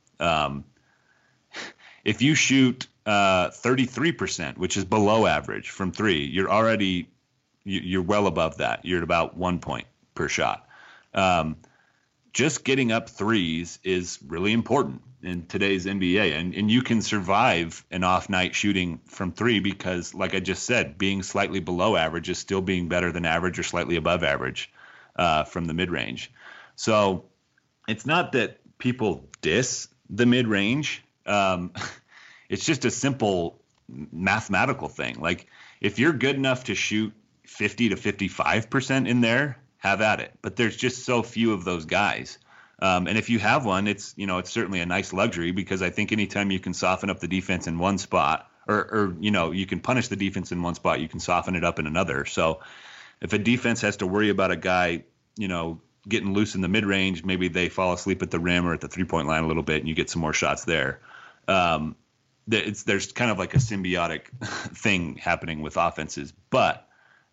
If you shoot 33%, which is below average from three, you're well above that. You're at about 1 point per shot. Just getting up threes is really important in today's NBA. And you can survive an off night shooting from three because, like I just said, being slightly below average is still being better than average or slightly above average from the mid-range. So it's not that people diss the mid-range. It's just a simple mathematical thing. Like if you're good enough to shoot 50 to 55% in there, have at it. But there's just so few of those guys. And if you have one, it's certainly a nice luxury because I think anytime you can soften up the defense in one spot or you can punish the defense in one spot, you can soften it up in another. So if a defense has to worry about a guy, getting loose in the mid range, maybe they fall asleep at the rim or at the 3-point line a little bit and you get some more shots there. There's kind of like a symbiotic thing happening with offenses. But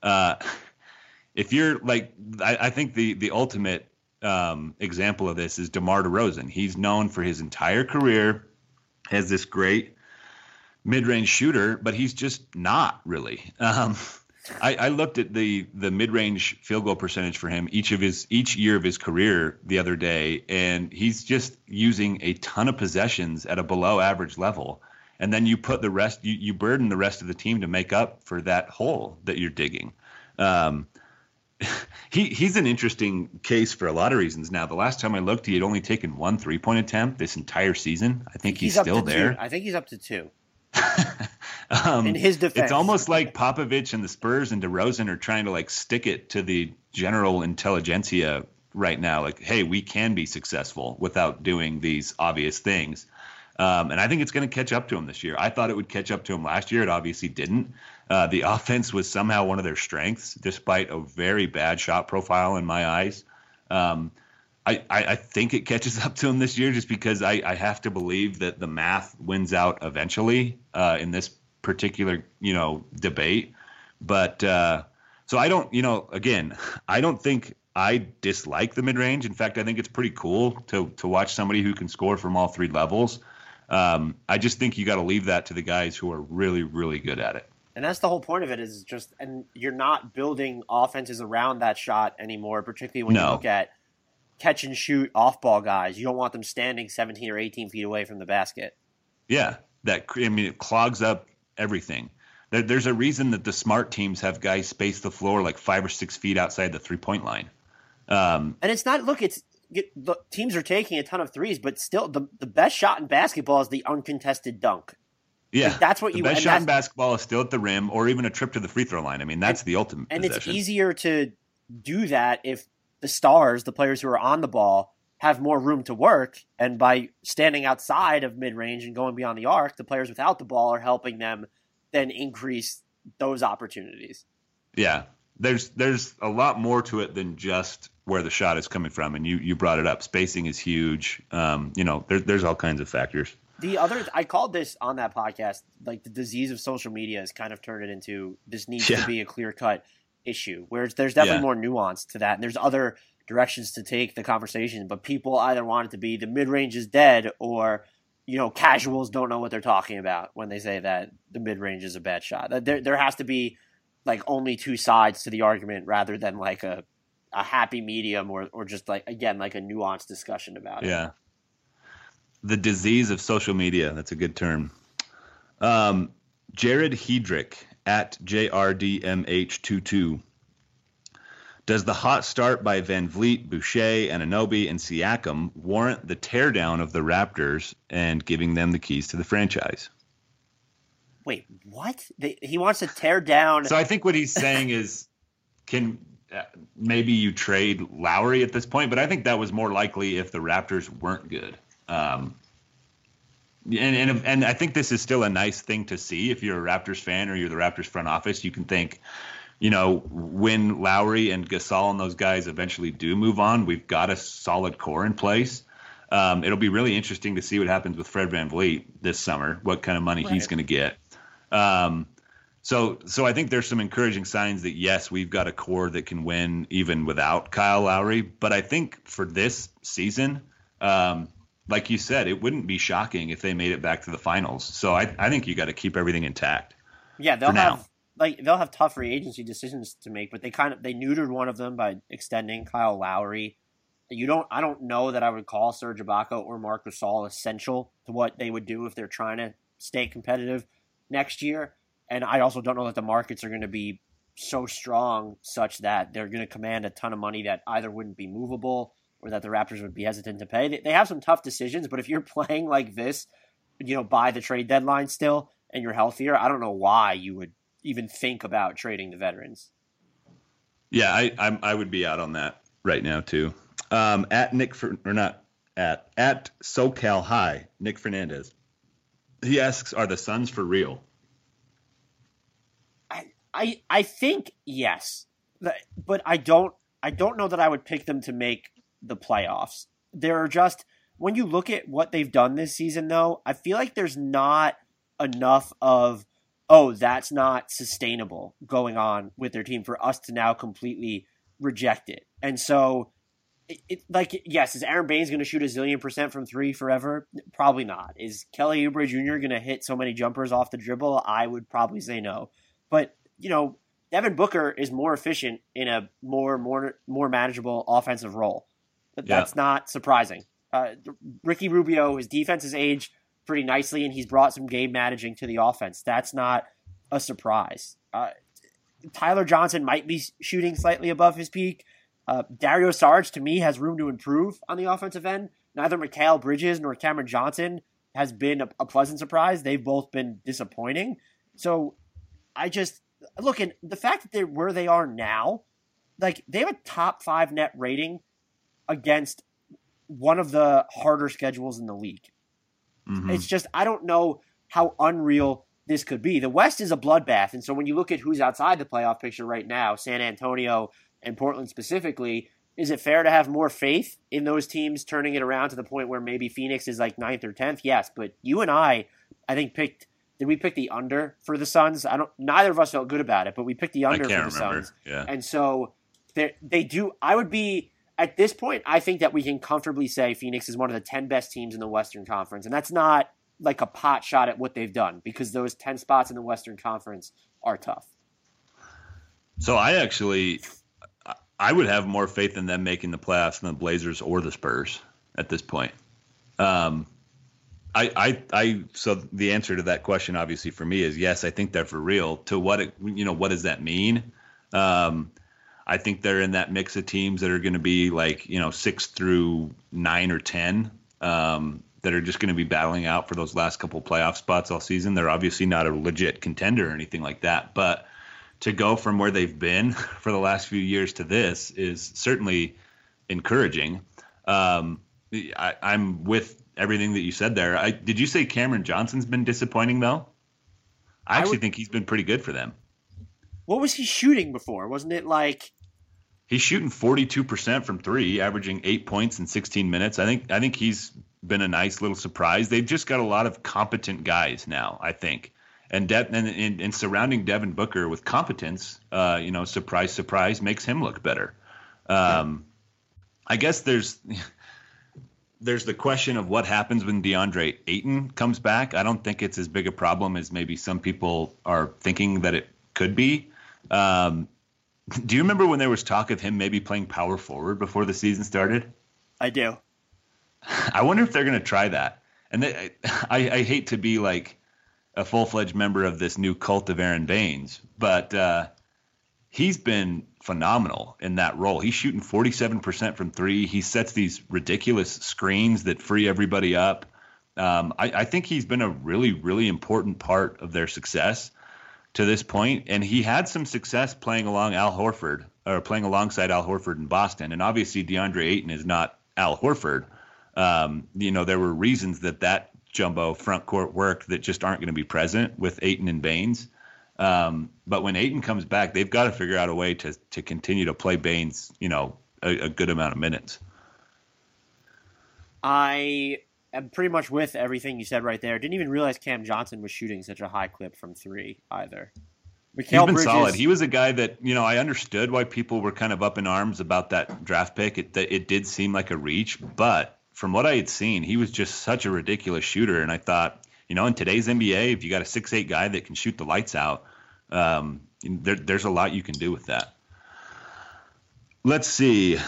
if you're like, I think the ultimate example of this is DeMar DeRozan. He's known for his entire career as this great mid-range shooter, but he's just not really. I looked at the mid-range field goal percentage for him each year of his career the other day, and he's just using a ton of possessions at a below average level. And then you put the rest, you burden the rest of the team to make up for that hole that you're digging. He's an interesting case for a lot of reasons now. The last time I looked, he had only taken 1 3-point attempt this entire season. I think he's still there. I think he's up to 2. In his defense. It's almost like Popovich and the Spurs and DeRozan are trying to like stick it to the general intelligentsia right now. Like, hey, we can be successful without doing these obvious things. And I think it's going to catch up to him this year. I thought it would catch up to him last year. It obviously didn't. The offense was somehow one of their strengths, despite a very bad shot profile in my eyes. I think it catches up to him this year just because I have to believe that the math wins out eventually in this particular, debate. But so I don't, again, I don't think I dislike the mid-range. In fact, I think it's pretty cool to watch somebody who can score from all three levels. I just think you got to leave that to the guys who are really, really good at it. And that's the whole point of it is just, and you're not building offenses around that shot anymit, particularly when you look at catch and shoot off ball guys. You don't want them standing 17 or 18 feet away from the basket. Yeah. It clogs up everything. There's a reason that the smart teams have guys space the floor like 5 or 6 feet outside the 3-point line. And it's not, the teams are taking a ton of threes, but still the best shot in basketball is the uncontested dunk. Yeah, like that's what the best shot in basketball is still at the rim or even a trip to the free throw line. I mean, that's the ultimate possession. It's easier to do that if the stars, the players who are on the ball, have more room to work. And by standing outside of mid-range and going beyond the arc, the players without the ball are helping them then increase those opportunities. Yeah, there's a lot more to it than just where the shot is coming from. And you brought it up. Spacing is huge. There's all kinds of factors. I called this on that podcast, like the disease of social media has kind of turned it into this needs to be a clear-cut issue, whereas there's definitely more nuance to that. And there's other directions to take the conversation, but people either want it to be the mid-range is dead or, casuals don't know what they're talking about when they say that the mid-range is a bad shot. There has to be like only two sides to the argument rather than like a happy medium or just like, again, like a nuanced discussion about it. Yeah. The disease of social media. That's a good term. Jared Hedrick at JRDMH22. Does the hot start by Van Vliet, Boucher, Anunoby, and Siakam warrant the teardown of the Raptors and giving them the keys to the franchise? Wait, what? He wants to tear down. So I think what he's saying is, maybe you trade Lowry at this point, but I think that was more likely if the Raptors weren't good. And I think this is still a nice thing to see if you're a Raptors fan or you're the Raptors front office. You can think, when Lowry and Gasol and those guys eventually do move on, we've got a solid core in place. It'll be really interesting to see what happens with Fred VanVleet this summer, what kind of money he's going to get. So I think there's some encouraging signs that, yes, we've got a core that can win even without Kyle Lowry. But I think for this season, like you said, it wouldn't be shocking if they made it back to the finals. So I think you got to keep everything intact. Yeah, they'll have tough free agency decisions to make, but they neutered one of them by extending Kyle Lowry. I don't know that I would call Serge Ibaka or Marc Gasol essential to what they would do if they're trying to stay competitive next year. And I also don't know that the markets are going to be so strong such that they're going to command a ton of money that either wouldn't be movable or that the Raptors would be hesitant to pay. They have some tough decisions, but if you're playing like this, by the trade deadline still, and you're healthier, I don't know why you would even think about trading the veterans. Yeah, I would be out on that right now too. At SoCal High, Nick Fernandez. He asks, "Are the Suns for real?" I think yes, but I don't know that I would pick them to make the playoffs. There are just, when you look at what they've done this season, though, I feel like there's not enough of, that's not sustainable going on with their team for us to now completely reject it. And so, yes, is Aaron Baines going to shoot a zillion % from three forever? Probably not. Is Kelly Oubre Jr. going to hit so many jumpers off the dribble? I would probably say no. But, Devin Booker is more efficient in a more manageable offensive role. But that's not surprising. Ricky Rubio, his defense has aged pretty nicely, and he's brought some game managing to the offense. That's not a surprise. Tyler Johnson might be shooting slightly above his peak. Dario Saric, to me, has room to improve on the offensive end. Neither Mikal Bridges nor Cameron Johnson has been a pleasant surprise. They've both been disappointing. So look, and the fact that they're where they are now, they have a top 5 net rating against one of the harder schedules in the league. Mm-hmm. It's just, I don't know how unreal this could be. The West is a bloodbath, and so when you look at who's outside the playoff picture right now, San Antonio and Portland specifically, is it fair to have more faith in those teams turning it around to the point where maybe Phoenix is 9th or 10th? Yes, but you and I think did we pick the under for the Suns? Neither of us felt good about it, but we picked the under for the Suns. Yeah. And so they do. I would be, at this point, I think that we can comfortably say Phoenix is one of the 10 best teams in the Western Conference. And that's not like a pot shot at what they've done, because those 10 spots in the Western Conference are tough. So I would have more faith in them making the playoffs than the Blazers or the Spurs at this point. So the answer to that question, obviously, for me is yes, I think they're for real. To what what does that mean? I think they're in that mix of teams that are going to be 6 through 9 or 10 that are just going to be battling out for those last couple playoff spots all season. They're obviously not a legit contender or anything like that, but to go from where they've been for the last few years to this is certainly encouraging. I'm with everything that you said there. Did you say Cameron Johnson's been disappointing, though? I actually think he's been pretty good for them. What was he shooting before? Wasn't it He's shooting 42% from three, averaging 8 points in 16 minutes. I think he's been a nice little surprise. They've just got a lot of competent guys now, I think. And surrounding Devin Booker with competence, surprise, surprise, makes him look better. I guess there's the question of what happens when DeAndre Ayton comes back. I don't think it's as big a problem as maybe some people are thinking that it could be. Do you remember when there was talk of him maybe playing power forward before the season started? I do. I wonder if they're going to try that. And I hate to be like a full-fledged member of this new cult of Aaron Baines, but he's been phenomenal in that role. He's shooting 47% from three. He sets these ridiculous screens that free everybody up. I think he's been a really, really important part of their success to this point, and he had some success playing alongside Al Horford in Boston. And obviously, DeAndre Ayton is not Al Horford. There were reasons that jumbo front court worked that just aren't going to be present with Ayton and Baines. But when Ayton comes back, they've got to figure out a way to continue to play Baines, a good amount of minutes. I am pretty much with everything you said right there. Didn't even realize Cam Johnson was shooting such a high clip from three either. He's been solid. He was a guy that, I understood why people were kind of up in arms about that draft pick. It did seem like a reach, but from what I had seen, he was just such a ridiculous shooter. And I thought, in today's NBA, if you got a 6'8" guy that can shoot the lights out, there's a lot you can do with that. Let's see.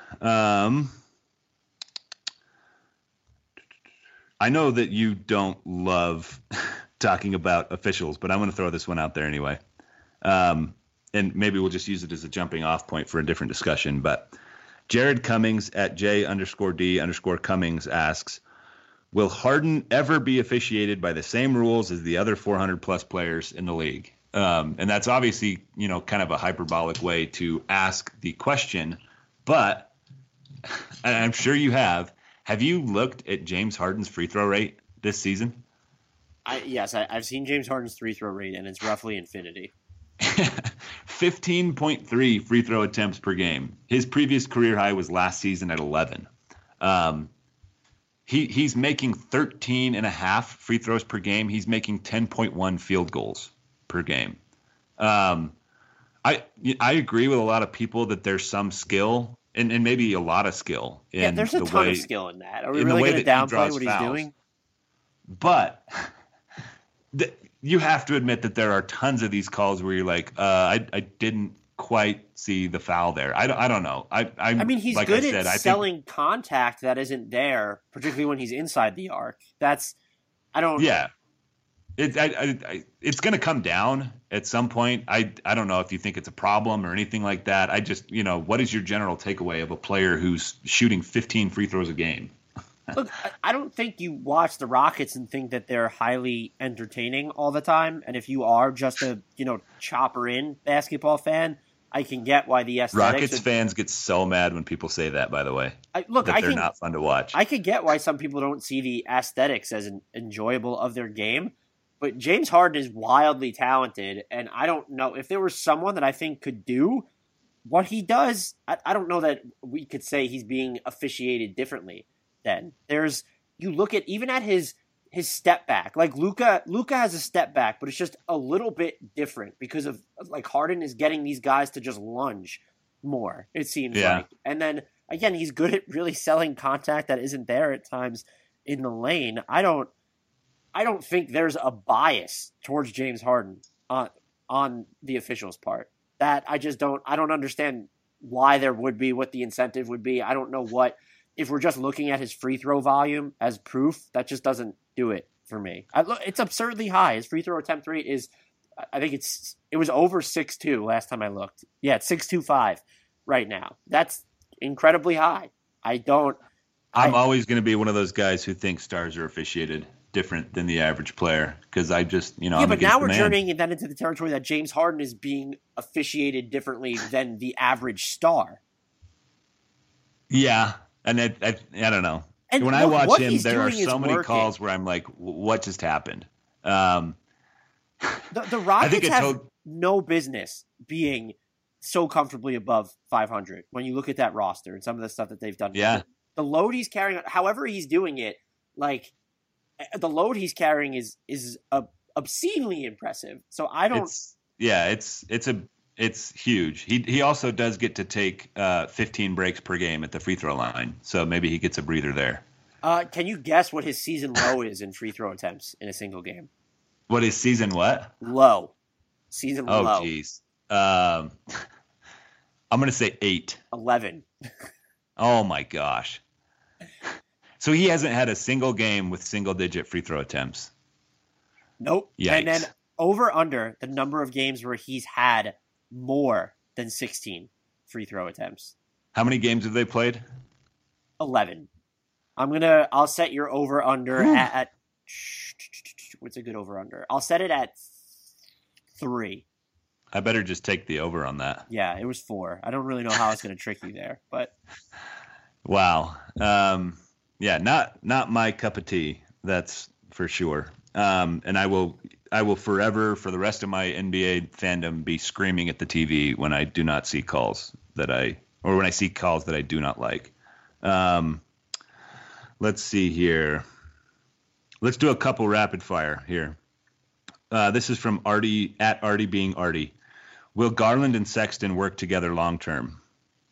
I know that you don't love talking about officials, but I'm going to throw this one out there anyway. And maybe we'll just use it as a jumping off point for a different discussion. But Jared Cummings at J_D_Cummings asks, will Harden ever be officiated by the same rules as the other 400-plus players in the league? And that's obviously, kind of a hyperbolic way to ask the question. But I'm sure you have. Have you looked at James Harden's free throw rate this season? Yes, I've seen James Harden's free throw rate, and it's roughly infinity. 15.3 free throw attempts per game. His previous career high was last season at 11. He's making 13 and a half free throws per game. He's making 10.1 field goals per game. I agree with a lot of people that there's some skill and maybe a lot of skill. Yeah, there's a ton of skill in that. Are we really going to downplay what he's doing? But you have to admit that there are tons of these calls where you're like, I didn't quite see the foul there. I don't know. I mean, he's like good at selling contact that isn't there, particularly when he's inside the arc. Yeah. It's going to come down at some point. I don't know if you think it's a problem or anything like that. I just, what is your general takeaway of a player who's shooting 15 free throws a game? Look, I don't think you watch the Rockets and think that they're highly entertaining all the time. And if you are just a, chopper in basketball fan, I can get why the aesthetics. Rockets fans get so mad when people say that, by the way. They're not fun to watch. I could get why some people don't see the aesthetics as enjoyable of their game. But James Harden is wildly talented, and I don't know if there was someone that I think could do what he does. I don't know that we could say he's being officiated differently. Then you look at even at his step back, like Luka has a step back, but it's just a little bit different because of like Harden is getting these guys to just lunge more. It seems like, and then again he's good at really selling contact that isn't there at times in the lane. I don't think there's a bias towards James Harden on the officials' part. That I don't understand why there would be, what the incentive would be. I don't know if we're just looking at his free throw volume as proof, that just doesn't do it for me. It's absurdly high. His free throw attempt rate is, I think it was over 6.2 last time I looked. Yeah, it's 6.25 right now. That's incredibly high. I'm always going to be one of those guys who thinks stars are officiated different than the average player because I just, Yeah, but now we're journeying that into the territory that James Harden is being officiated differently than the average star. Yeah, and I don't know. And when I watch him, there are so many calls where I'm like, what just happened? The Rockets have no business being so comfortably above 500 when you look at that roster and some of the stuff that they've done. Yeah. The load he's carrying, however he's doing it, like the load he's carrying is obscenely impressive. So I don't. It's huge. He also does get to take 15 breaks per game at the free throw line, so maybe he gets a breather there. Can you guess what his season low is in free throw attempts in a single game? What is season what? Low. Season low. Oh, jeez. I'm going to say 8. 11. Oh, my gosh. So he hasn't had a single game with single-digit free throw attempts. Nope. Yikes. And then over under the number of games where he's had more than 16 free throw attempts. How many games have they played? 11. I'll set your over under at what's a good over under? I'll set it at 3. I better just take the over on that. Yeah, it was 4. I don't really know how I was going to trick you there, but wow. Yeah, not my cup of tea. That's for sure. And I will forever, for the rest of my NBA fandom, be screaming at the TV when I do not see calls when I see calls that I do not like. Let's see here. Let's do a couple rapid fire here. This is from Artie, at Artie being Artie. Will Garland and Sexton work together long term?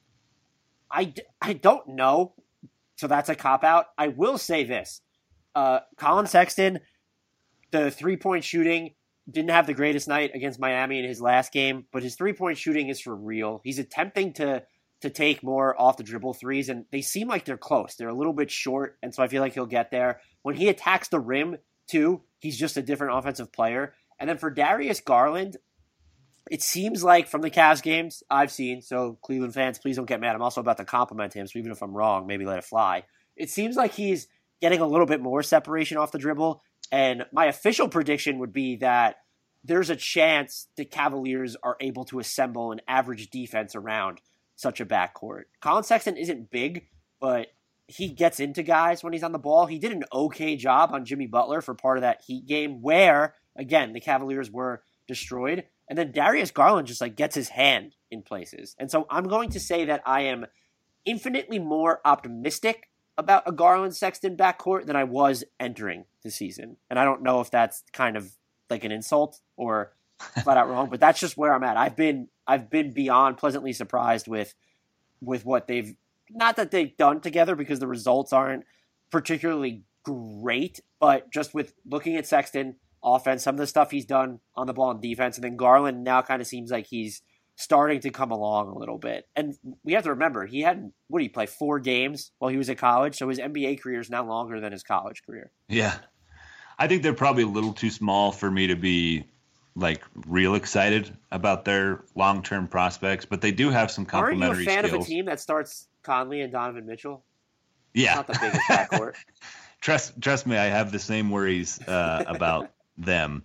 I don't know. So that's a cop-out. I will say this. Colin Sexton, the 3-point shooting, didn't have the greatest night against Miami in his last game, but his 3-point shooting is for real. He's attempting to take more off the dribble threes, and they seem like they're close. They're a little bit short, and so I feel like he'll get there. When he attacks the rim, too, he's just a different offensive player. And then for Darius Garland, it seems like from the Cavs games I've seen, so Cleveland fans, please don't get mad. I'm also about to compliment him, so even if I'm wrong, maybe let it fly. It seems like he's getting a little bit more separation off the dribble, and my official prediction would be that there's a chance the Cavaliers are able to assemble an average defense around such a backcourt. Colin Sexton isn't big, but he gets into guys when he's on the ball. He did an okay job on Jimmy Butler for part of that Heat game where, again, the Cavaliers were destroyed. And then Darius Garland just gets his hand in places. And so I'm going to say that I am infinitely more optimistic about a Garland-Sexton backcourt than I was entering the season. And I don't know if that's kind of like an insult or flat out wrong, but that's just where I'm at. I've been beyond pleasantly surprised with what they've, not that they've done together because the results aren't particularly great, but just with looking at Sexton offense, some of the stuff he's done on the ball and defense, and then Garland now kind of seems like he's starting to come along a little bit. And we have to remember, he had, what did he play, 4 games while he was at college? So his NBA career is now longer than his college career. Yeah. I think they're probably a little too small for me to be real excited about their long-term prospects, but they do have some complementary skills. Aren't you a fan of a team that starts Conley and Donovan Mitchell? Yeah. It's not the biggest backcourt. Trust me, I have the same worries about them.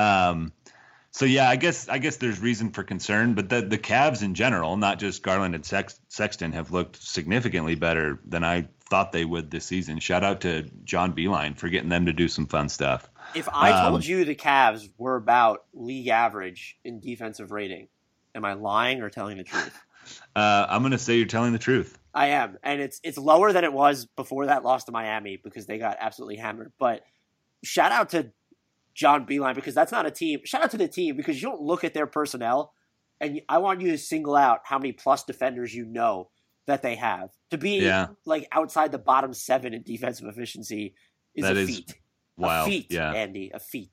So yeah, I guess there's reason for concern, but the Cavs in general, not just Garland and Sexton, have looked significantly better than I thought they would this season. Shout out to John Beilein for getting them to do some fun stuff. If I told you the Cavs were about league average in defensive rating, am I lying or telling the truth? I'm going to say you're telling the truth. I am, and it's lower than it was before that loss to Miami because they got absolutely hammered. But shout out to John Beilein because that's not a team. Shout out to the team because you don't look at their personnel, and I want you to single out how many plus defenders you know that they have. To be outside the bottom 7 in defensive efficiency is a feat. Wild. A feat, yeah. Andy, a feat.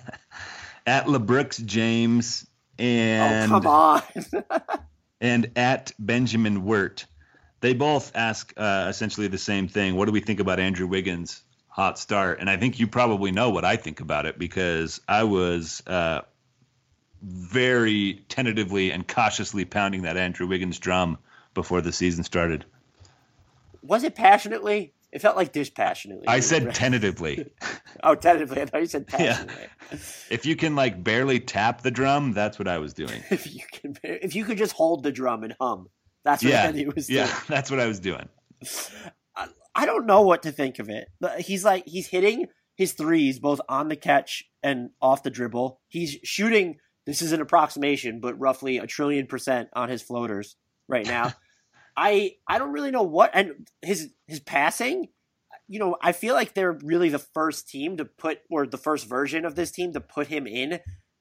At LeBrooks James and come on. and at Benjamin Wirt, they both ask essentially the same thing. What do we think about Andrew Wiggins' hot start? And I think you probably know what I think about it because I was very tentatively and cautiously pounding that Andrew Wiggins drum before the season started. Was it passionately? It felt like dispassionately. I said tentatively. Oh, tentatively. I thought you said passionately. Yeah. If you can barely tap the drum, that's what I was doing. If you could just hold the drum and hum, that's what Andy was doing. Yeah, that's what I was doing. I don't know what to think of it. He's hitting his threes both on the catch and off the dribble. He's shooting, this is an approximation, but roughly 1,000,000,000% on his floaters right now. I don't really know what, and his passing, I feel like they're really the first team to put, or the first version of this team to put him in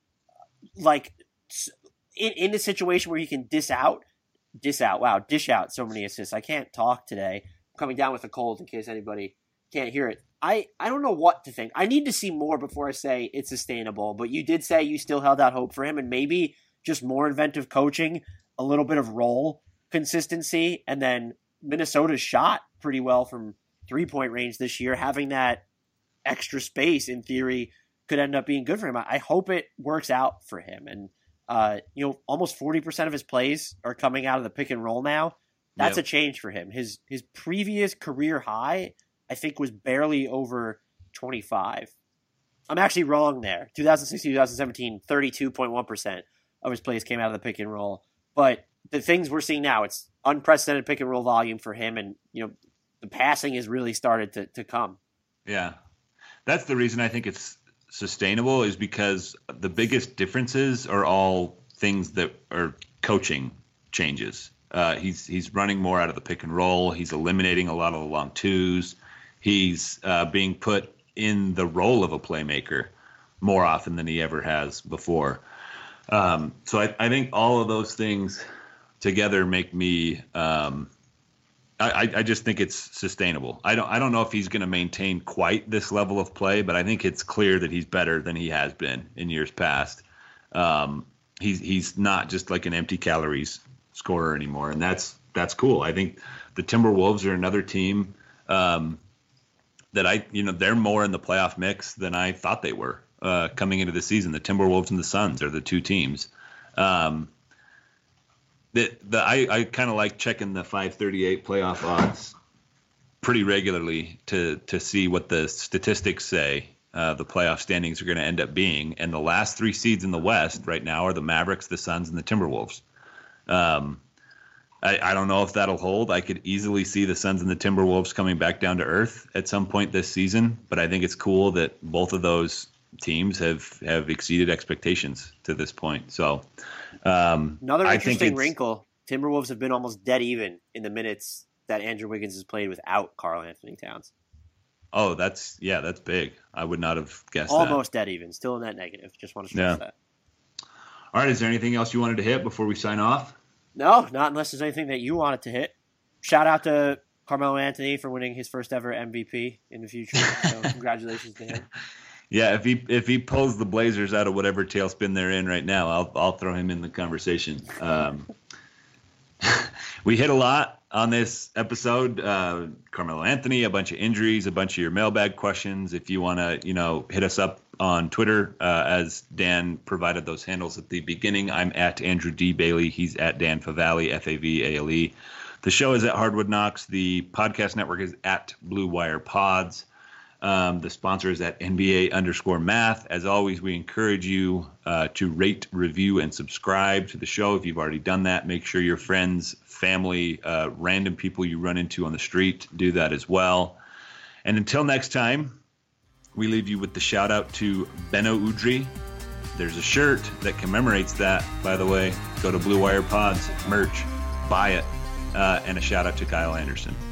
a situation where he can dish out so many assists. I can't talk today. I'm coming down with a cold in case anybody can't hear it. I don't know what to think. I need to see more before I say it's sustainable, but you did say you still held out hope for him, and maybe just more inventive coaching, a little bit of role consistency, and then Minnesota shot pretty well from 3-point range this year. Having that extra space, in theory, could end up being good for him. I hope it works out for him. And, almost 40% of his plays are coming out of the pick and roll now. That's a change for him. His previous career high, I think, was barely over 25. I'm actually wrong there. 2016, 2017, 32.1% of his plays came out of the pick and roll. But the things we're seeing now, it's unprecedented pick and roll volume for him, and the passing has really started to come. Yeah, that's the reason I think it's sustainable, is because the biggest differences are all things that are coaching changes. He's running more out of the pick and roll. He's eliminating a lot of the long twos. He's being put in the role of a playmaker more often than he ever has before. So I think all of those things together make me I just think it's sustainable. I don't know if he's going to maintain quite this level of play, but I think it's clear that he's better than he has been in years past. He's not just like an empty calories scorer anymore, and that's cool. I think the Timberwolves are another team that they're more in the playoff mix than I thought they were coming into the season. The Timberwolves and the Suns are the two teams. I kind of like checking the 538 playoff odds pretty regularly to see what the statistics say the playoff standings are going to end up being. And the last three seeds in the West right now are the Mavericks, the Suns, and the Timberwolves. I don't know if that'll hold. I could easily see the Suns and the Timberwolves coming back down to earth at some point this season, but I think it's cool that both of those teams have exceeded expectations to this point. So another interesting wrinkle, Timberwolves have been almost dead even in the minutes that Andrew Wiggins has played without Karl Anthony Towns. Oh, that's big. I would not have guessed almost dead even, still in that negative. Just want to stress that. All right, is there anything else you wanted to hit before we sign off? No, not unless there's anything that you wanted to hit. Shout out to Carmelo Anthony for winning his first ever MVP in the future. So congratulations to him. Yeah, if he pulls the Blazers out of whatever tailspin they're in right now, I'll throw him in the conversation. We hit a lot on this episode. Carmelo Anthony, a bunch of injuries, a bunch of your mailbag questions. If you want to, hit us up on Twitter, as Dan provided those handles at the beginning. I'm at Andrew D. Bailey. He's at Dan Favale, Favale. The show is at Hardwood Knocks. The podcast network is at Blue Wire Pods. The sponsor is at NBA_math. As always, we encourage you to rate, review, and subscribe to the show. If you've already done that, make sure your friends, family, random people you run into on the street do that as well. And until next time, we leave you with the shout out to Beno Udrih. There's a shirt that commemorates that, by the way. Go to Blue Wire Pods merch, buy it, and a shout out to Kyle Anderson.